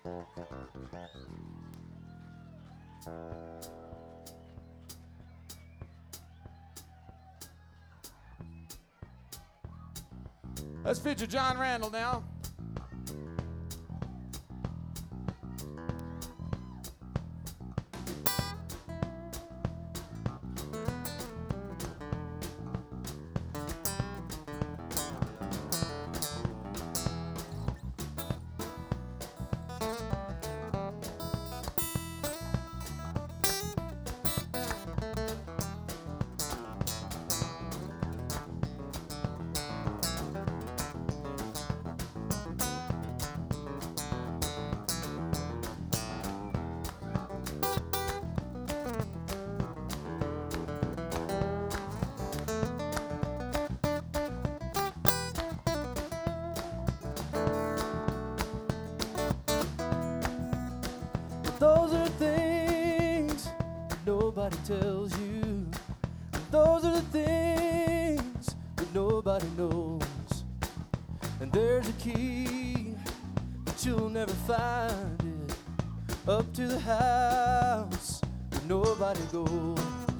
Let's feature John Randall now. Those are things that nobody tells you. Those are the things that nobody knows. And there's a key, but you'll never find it. Up to the house where nobody goes.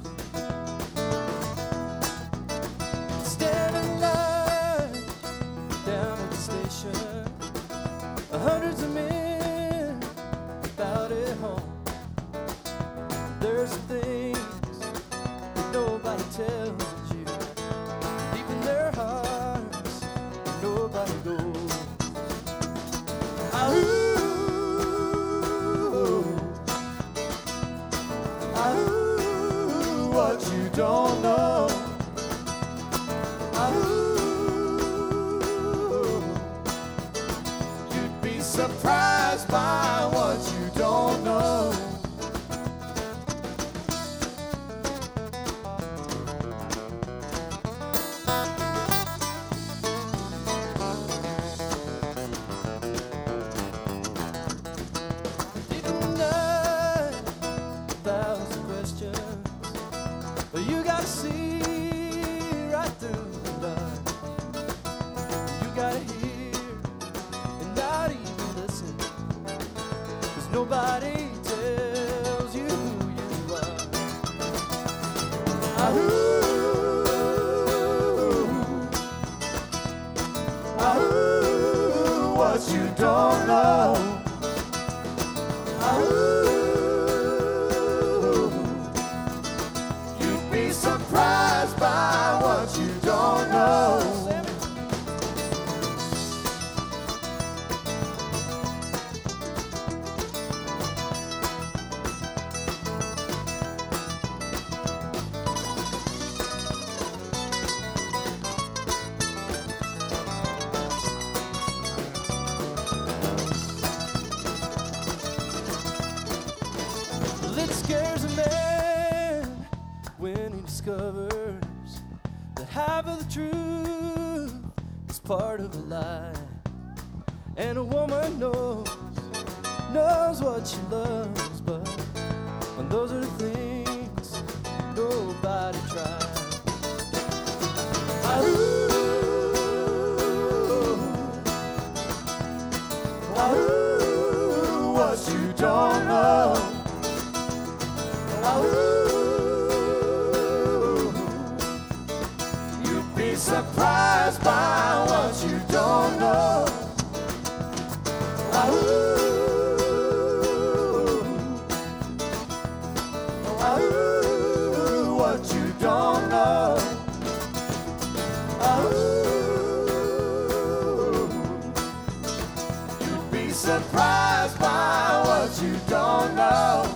Stand in line down at the station. Hundreds of men without a home. There's some things that nobody tells you. Deep in their hearts, nobody goes. Ahoo, ahoo, what you don't know. Ahoo, you'd be surprised by what you don't know. You gotta see right through the line. You gotta hear and not even listen, 'cause nobody tells you who you are. Ahoo, ahoo, what you don't know. Ahoo, surprised by what you don't know. Well, it scares a man when he discovers that half of the truth is part of a lie. And a woman knows what she loves, but when those are the things nobody tries. Ahoo, ahoo, what you don't know. Ahoo, you'd be surprised by what you don't know. Ahoo, ahoo, what you don't know. Ahoo, you'd be surprised by what you don't know.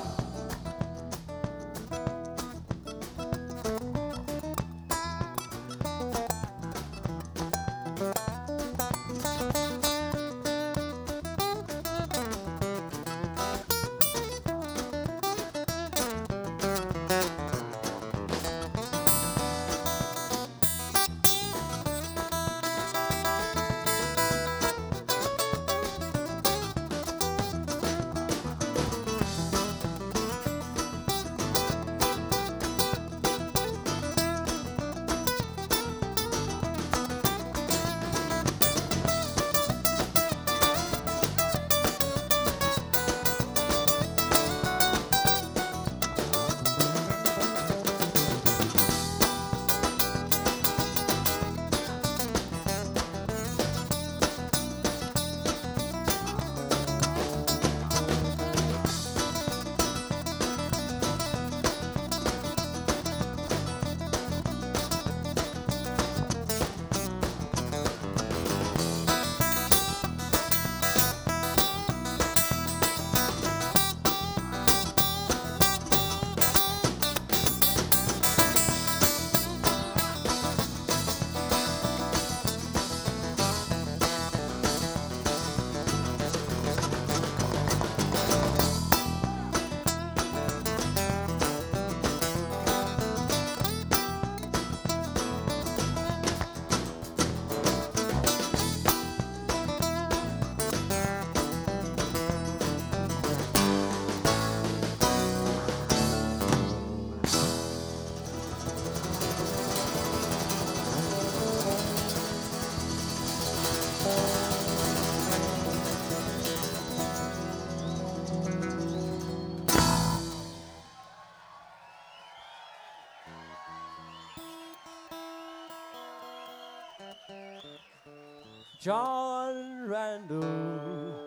John Randall.